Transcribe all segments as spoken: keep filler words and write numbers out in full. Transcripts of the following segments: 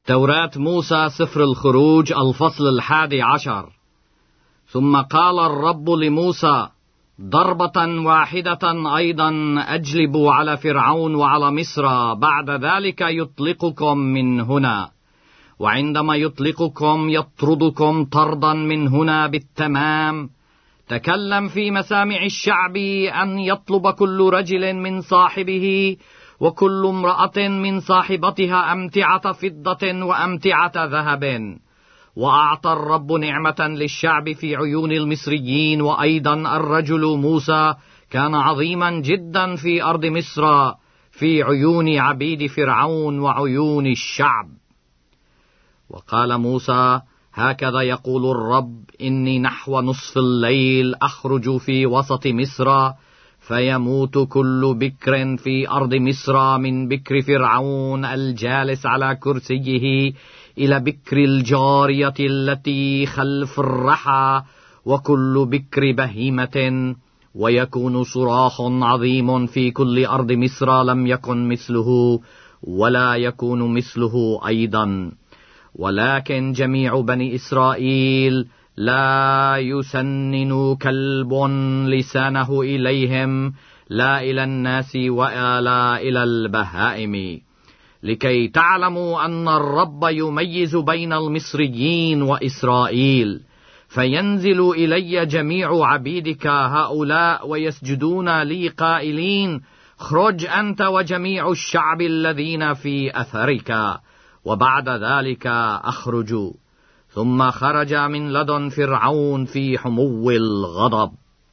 توراة موسى سفر الخروج الفصل الحادي عشر. ثم قال الرب لموسى: ضربة واحدة أيضا أجلب على فرعون وعلى مصر، بعد ذلك يطلقكم من هنا. وعندما يطلقكم يطردكم طردا من هنا بالتمام. تكلم في مسامع الشعب أن يطلب كل رجل من صاحبه وكل امرأة من صاحبتها أمتعة فضة وأمتعة ذهب. وأعطى الرب نعمة للشعب في عيون المصريين، وأيضا الرجل موسى كان عظيما جدا في أرض مصر في عيون عبيد فرعون وعيون الشعب. وقال موسى: هكذا يقول الرب: إني نحو نصف الليل أخرج في وسط مصر، فيموت كل بكر في أرض مصر، من بكر فرعون الجالس على كرسيه إلى بكر الجارية التي خلف الرحى، وكل بكر بهيمة. ويكون صراخ عظيم في كل أرض مصر لم يكن مثله ولا يكون مثله أيضا. ولكن جميع بني إسرائيل لا يسنن كلب لسانه إليهم، لا إلى الناس ولا إلى البهائم، لكي تعلموا أن الرب يميز بين المصريين وإسرائيل. فينزل إلي جميع عبيدك هؤلاء ويسجدون لي قائلين: خرج أنت وجميع الشعب الذين في أثرك، وبعد ذلك أخرج. ثم خرج من لدن فرعون في حمو الغضب.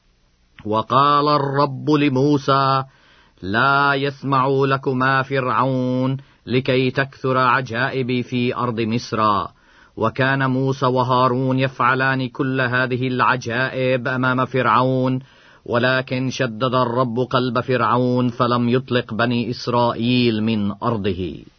وقال الرب لموسى: لا يسمع لكما فرعون، لكي تكثر عجائبي في أرض مصر. وكان موسى وهارون يفعلان كل هذه العجائب أمام فرعون، ولكن شدد الرب قلب فرعون فلم يطلق بني إسرائيل من أرضه.